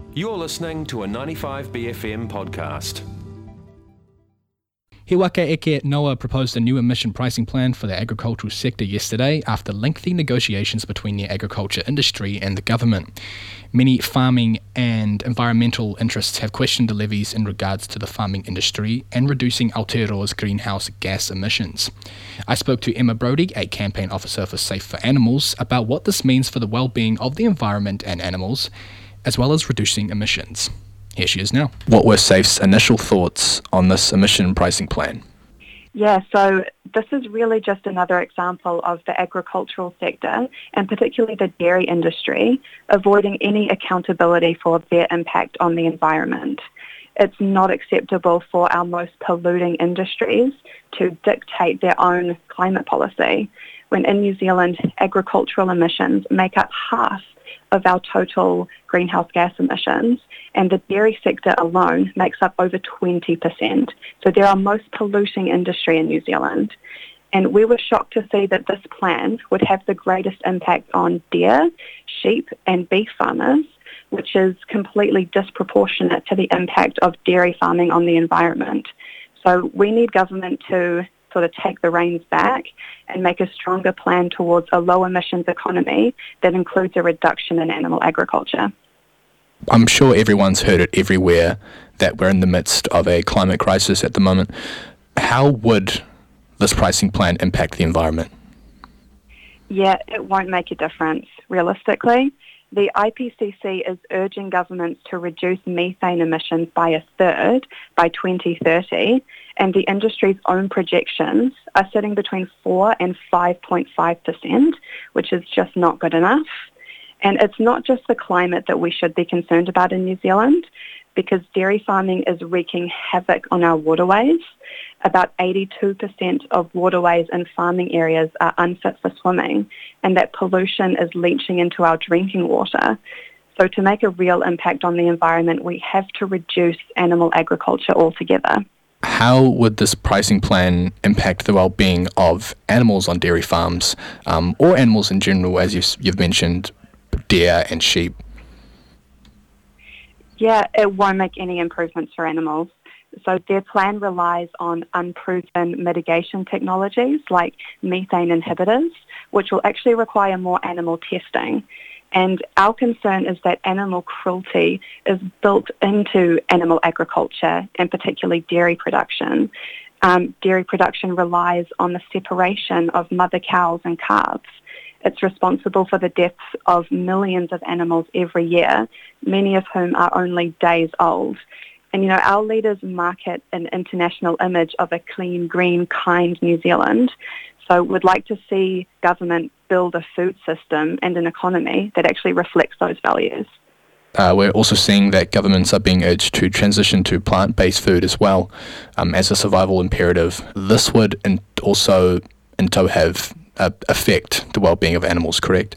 You're listening to a 95BFM podcast. He Waka Eke Noa proposed a new emission pricing plan for the agricultural sector yesterday after lengthy negotiations between the agriculture industry and the government. Many farming and environmental interests have questioned the levies in regards to the farming industry and reducing Aotearoa's greenhouse gas emissions. I spoke to Emma Brody, a campaign officer for Safe for Animals, about what this means for the well-being of the environment and animals, as well as reducing emissions. Here she is now. What were Safe's initial thoughts on this emission pricing plan? Yeah, so this is really just another example of the agricultural sector, and particularly the dairy industry, avoiding any accountability for their impact on the environment. It's not acceptable for our most polluting industries to dictate their own climate policy, when in New Zealand, agricultural emissions make up half of our total greenhouse gas emissions, and the dairy sector alone makes up over 20%. So they're our most polluting industry in New Zealand. And we were shocked to see that this plan would have the greatest impact on deer, sheep and beef farmers, which is completely disproportionate to the impact of dairy farming on the environment. So we need government to sort of take the reins back and make a stronger plan towards a low emissions economy that includes a reduction in animal agriculture. I'm sure everyone's heard it everywhere that we're in the midst of a climate crisis at the moment. How would this pricing plan impact the environment? Yeah, it won't make a difference, realistically. The IPCC is urging governments to reduce methane emissions by a third by 2030, and the industry's own projections are sitting between 4 and 5.5%, which is just not good enough. And it's not just the climate that we should be concerned about in New Zealand, because dairy farming is wreaking havoc on our waterways. About 82% of waterways in farming areas are unfit for swimming, and that pollution is leaching into our drinking water. So to make a real impact on the environment, we have to reduce animal agriculture altogether. How would this pricing plan impact the well-being of animals on dairy farms, or animals in general, as you've mentioned, deer and sheep? Yeah, it won't make any improvements for animals. So their plan relies on unproven mitigation technologies like methane inhibitors, which will actually require more animal testing. And our concern is that animal cruelty is built into animal agriculture, and particularly dairy production. Dairy production relies on the separation of mother cows and calves. It's responsible for the deaths of millions of animals every year, many of whom are only days old. And, our leaders market an international image of a clean, green, kind New Zealand. So we'd like to see government build a food system and an economy that actually reflects those values. We're also seeing that governments are being urged to transition to plant-based food as well as a survival imperative. This would also have affect the well-being of animals, correct?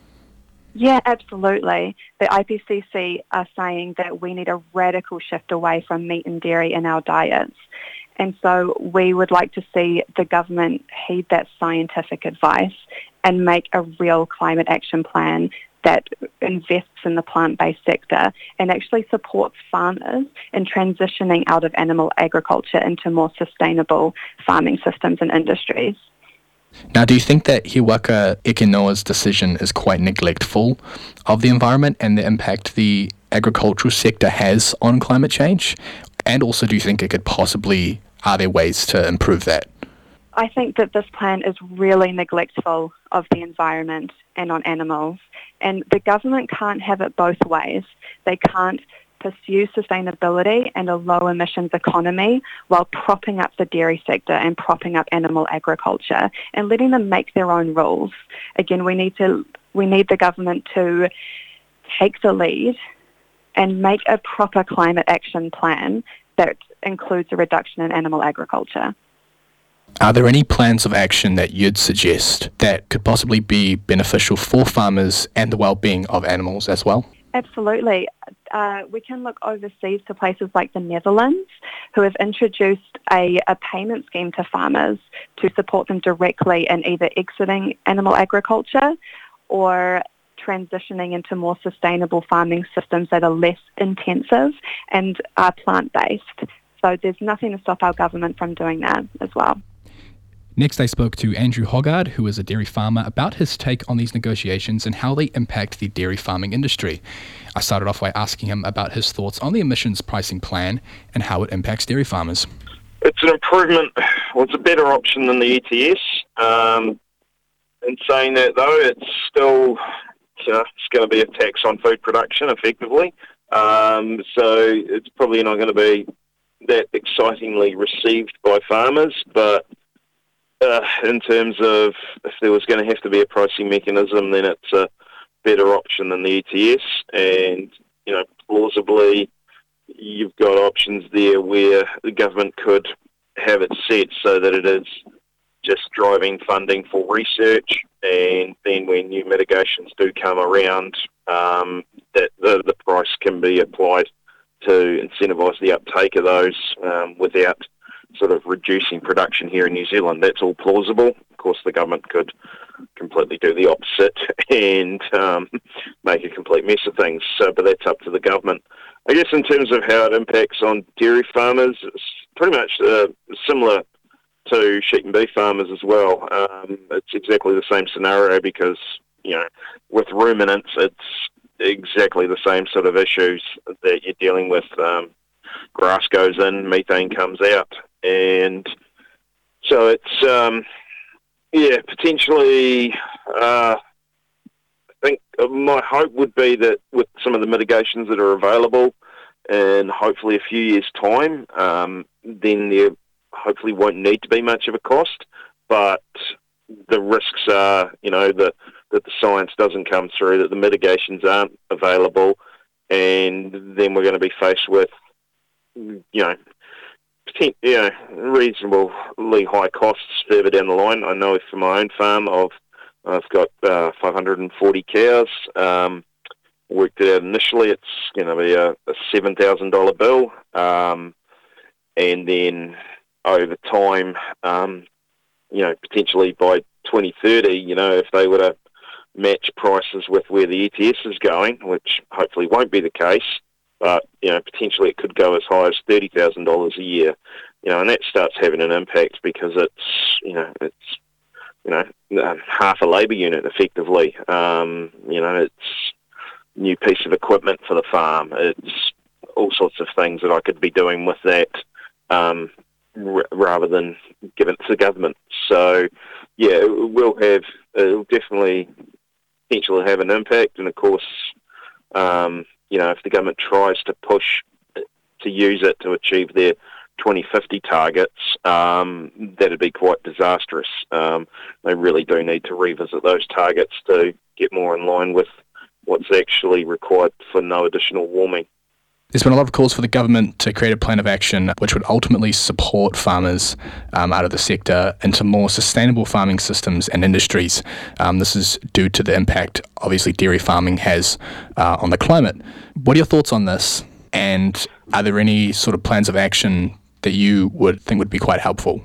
Yeah, absolutely. The IPCC are saying that we need a radical shift away from meat and dairy in our diets. And so we would like to see the government heed that scientific advice and make a real climate action plan that invests in the plant-based sector and actually supports farmers in transitioning out of animal agriculture into more sustainable farming systems and industries. Now, do you think that He Waka Eke Noa's decision is quite neglectful of the environment and the impact the agricultural sector has on climate change? And also, do you think it could possibly, are there ways to improve that? I think that this plan is really neglectful of the environment and on animals. And the government can't have it both ways. They can't pursue sustainability and a low emissions economy while propping up the dairy sector and propping up animal agriculture and letting them make their own rules. Again, we need the government to take the lead and make a proper climate action plan that includes a reduction in animal agriculture. Are there any plans of action that you'd suggest that could possibly be beneficial for farmers and the well-being of animals as well? Absolutely. We can look overseas to places like the Netherlands, who have introduced a payment scheme to farmers to support them directly in either exiting animal agriculture or transitioning into more sustainable farming systems that are less intensive and are plant-based. So there's nothing to stop our government from doing that as well. Next, I spoke to Andrew Hoggard, who is a dairy farmer, about his take on these negotiations and how they impact the dairy farming industry. I started off by asking him about his thoughts on the emissions pricing plan and how it impacts dairy farmers. It's an improvement. Well, it's a better option than the ETS. In saying that, though, it's still, it's going to be a tax on food production, effectively. So it's probably not going to be that excitingly received by farmers, but in terms of if there was going to have to be a pricing mechanism, then it's a better option than the ETS. And, plausibly, you've got options there where the government could have it set so that it is just driving funding for research, and then when new mitigations do come around, that the price can be applied to incentivise the uptake of those without sort of reducing production here in New Zealand. That's all plausible. Of course, the government could completely do the opposite and make a complete mess of things. But that's up to the government. I guess in terms of how it impacts on dairy farmers, it's pretty much similar to sheep and beef farmers as well. It's exactly the same scenario because, with ruminants, it's exactly the same sort of issues that you're dealing with. Grass goes in, methane comes out. And so it's, potentially, I think my hope would be that with some of the mitigations that are available in hopefully a few years' time, then there hopefully won't need to be much of a cost, but the risks are, that the science doesn't come through, that the mitigations aren't available, and then we're going to be faced with, reasonably high costs further down the line. I know for my own farm, I've got 540 cows. Worked it out initially, it's going to be a $7,000 bill, and then over time, potentially by 2030, if they were to match prices with where the ETS is going, which hopefully won't be the case, but potentially it could go as high as $30,000 a year, and that starts having an impact because it's half a labour unit effectively. It's new piece of equipment for the farm. It's all sorts of things that I could be doing with that, rather than give it to the government. So, it'll definitely potentially have an impact, and of course, if the government tries to push to use it to achieve their 2050 targets, that'd be quite disastrous. They really do need to revisit those targets to get more in line with what's actually required for no additional warming. There's been a lot of calls for the government to create a plan of action which would ultimately support farmers out of the sector into more sustainable farming systems and industries. This is due to the impact, obviously, dairy farming has on the climate. What are your thoughts on this? And are there any sort of plans of action that you would think would be quite helpful?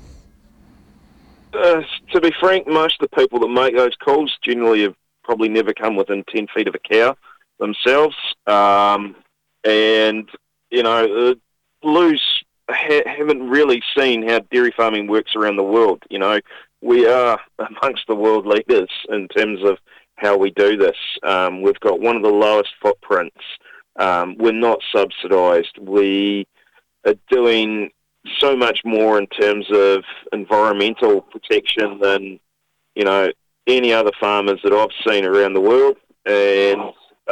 To be frank, most of the people that make those calls generally have probably never come within 10 feet of a cow themselves. And, haven't really seen how dairy farming works around the world. We are amongst the world leaders in terms of how we do this. We've got one of the lowest footprints. We're not subsidised. We are doing so much more in terms of environmental protection than, any other farmers that I've seen around the world. And,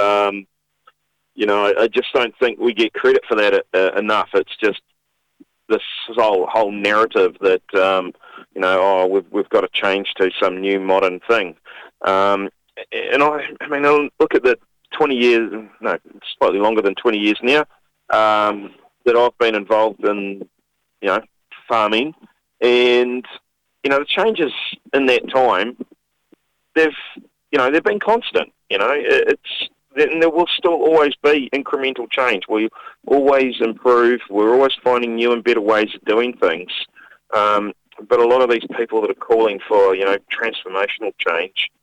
I just don't think we get credit for that enough. It's just this whole narrative that, we've got to change to some new modern thing. And I look at the 20 years, no, slightly longer than 20 years now, that I've been involved in, farming. And, the changes in that time, they've been constant. And there will still always be incremental change. We always improve. We're always finding new and better ways of doing things. But a lot of these people that are calling for, transformational change,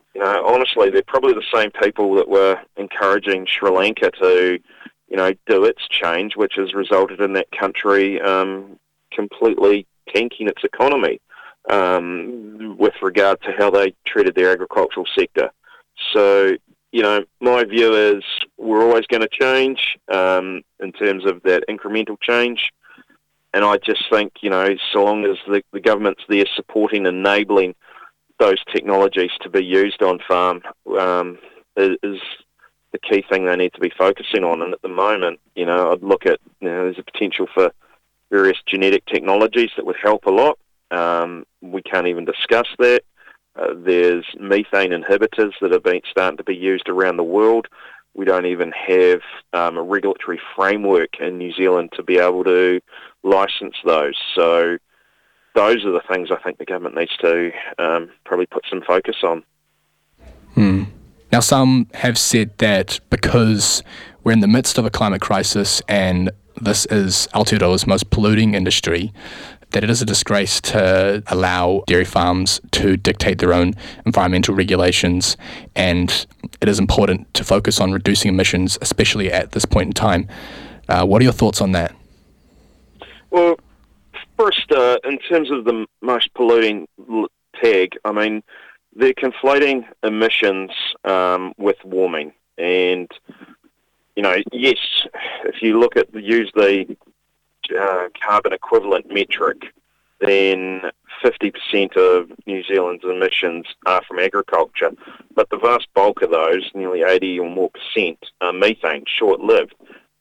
honestly, they're probably the same people that were encouraging Sri Lanka to, do its change, which has resulted in that country completely tanking its economy with regard to how they treated their agricultural sector. So, my view is we're always going to change in terms of that incremental change. And I just think, so long as the government's there supporting, enabling those technologies to be used on farm is the key thing they need to be focusing on. And at the moment, I'd look at, there's a potential for various genetic technologies that would help a lot. We can't even discuss that. There's methane inhibitors that have been starting to be used around the world. We don't even have a regulatory framework in New Zealand to be able to license those. So those are the things I think the government needs to probably put some focus on. Now, some have said that because we're in the midst of a climate crisis and this is Aotearoa's most polluting industry, that it is a disgrace to allow dairy farms to dictate their own environmental regulations, and it is important to focus on reducing emissions, especially at this point in time. What are your thoughts on that? Well, first, in terms of the most polluting tag, I mean, they're conflating emissions with warming. And, yes, if you use the carbon equivalent metric, then 50% of New Zealand's emissions are from agriculture. But the vast bulk of those, nearly 80 or more percent, are methane, short-lived.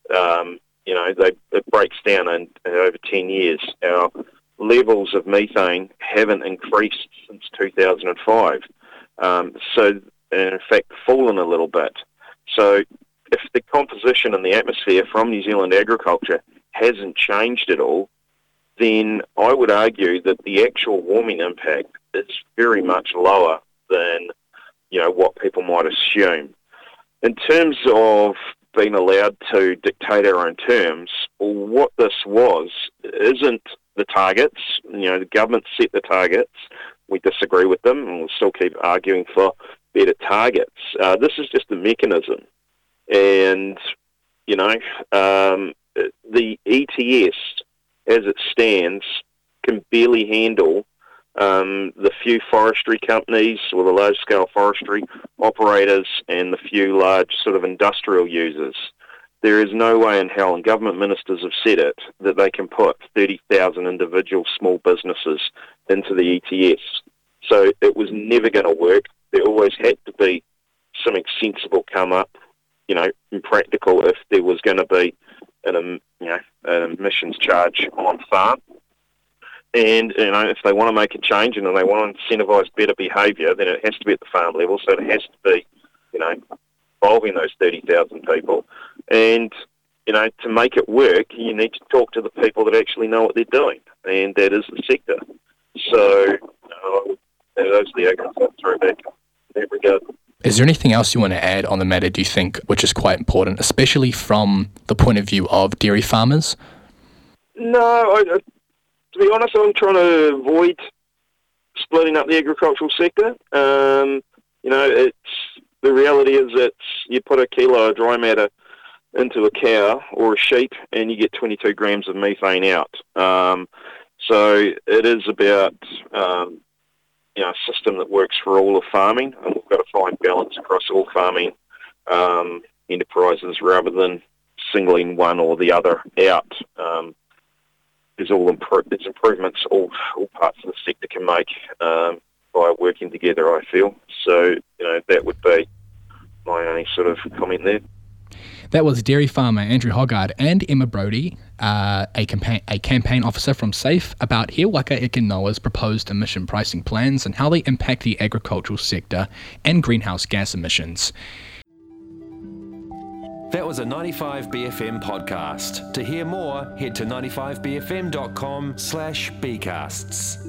It breaks down in over 10 years. Our levels of methane haven't increased since 2005. In fact, fallen a little bit. So if the composition in the atmosphere from New Zealand agriculture hasn't changed at all, then I would argue that the actual warming impact is very much lower than, what people might assume. In terms of being allowed to dictate our own terms, what this isn't the targets. The government set the targets. We disagree with them, and we'll still keep arguing for better targets. This is just a mechanism. And, the ETS, as it stands, can barely handle the few forestry companies or the large-scale forestry operators and the few large sort of industrial users. There is no way in hell, and government ministers have said it, that they can put 30,000 individual small businesses into the ETS. So it was never going to work. There always had to be something sensible come up, impractical if there was going to be an emissions charge on farm. And, if they want to make a change and they want to incentivise better behaviour, then it has to be at the farm level. So it has to be, involving those 30,000 people. And, to make it work, you need to talk to the people that actually know what they're doing. And that is the sector. So, those are the arguments I'll throw back in that regard. Is there anything else you want to add on the matter, do you think, which is quite important, especially from the point of view of dairy farmers? No, to be honest, I'm trying to avoid splitting up the agricultural sector. The reality is that you put a kilo of dry matter into a cow or a sheep and you get 22 grams of methane out. So it is about a system that works for all of farming, and we've got to find balance across all farming enterprises rather than singling one or the other out. There's improvements all parts of the sector can make by working together, I feel. So, that would be my only sort of comment there. That was dairy farmer Andrew Hoggard and Emma Brodie, a campaign officer from SAFE, about He Waka Eke Noa's proposed emission pricing plans and how they impact the agricultural sector and greenhouse gas emissions. That was a 95BFM podcast. To hear more, head to 95bfm.com/bcasts.